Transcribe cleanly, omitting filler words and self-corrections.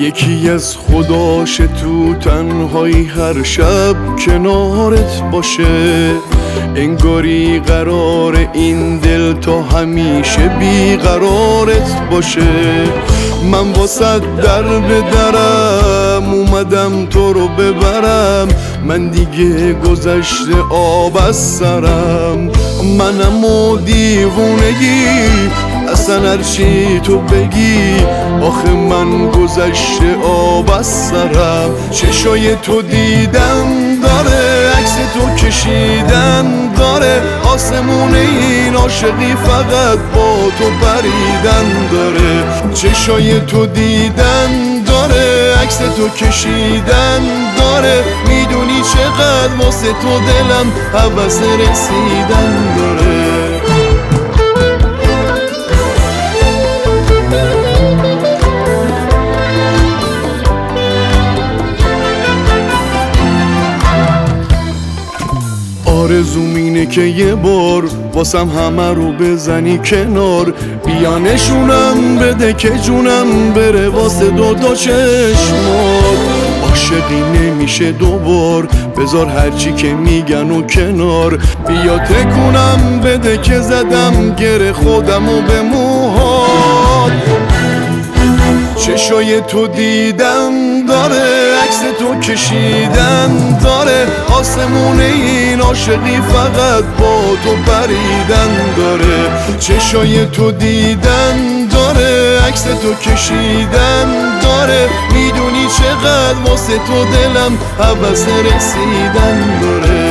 یکی از خداش تو تنهایی هر شب کنارت باشه، انگاری قرار این دل تا همیشه بیقرارت باشه. من واسه در به درم اومدم تو رو ببرم، من دیگه گذشته آب از سرم. منم و دیوونگی اصلا هرچی تو بگی، آخه من گذشته آب از سرم. چشای تو دیدن داره، عکس تو کشیدن داره، آسمون این عاشقی فقط با تو پریدن داره. چشای تو دیدن داره، عکس تو کشیدن داره، میدونی چقدر واسه تو دلم هوس رسیدن داره. آرزوم اینه که یه بار واسم همه رو بزنی کنار، بیا نشونم بده که جونم بره واسه دوتا چشمات. عاشقی نمیشه دوبار، بذار هرچی که میگن و کنار، بیا تکونم بده که زدم گره خودمو به موهات. چشای تو دیدن داره، عکس تو کشیدن داره، آسمون این عاشقی فقط با تو پریدن داره. چشای تو دیدن داره، عکس تو کشیدن داره، میدونی چقدر واسه تو دلم هوس رسیدن داره.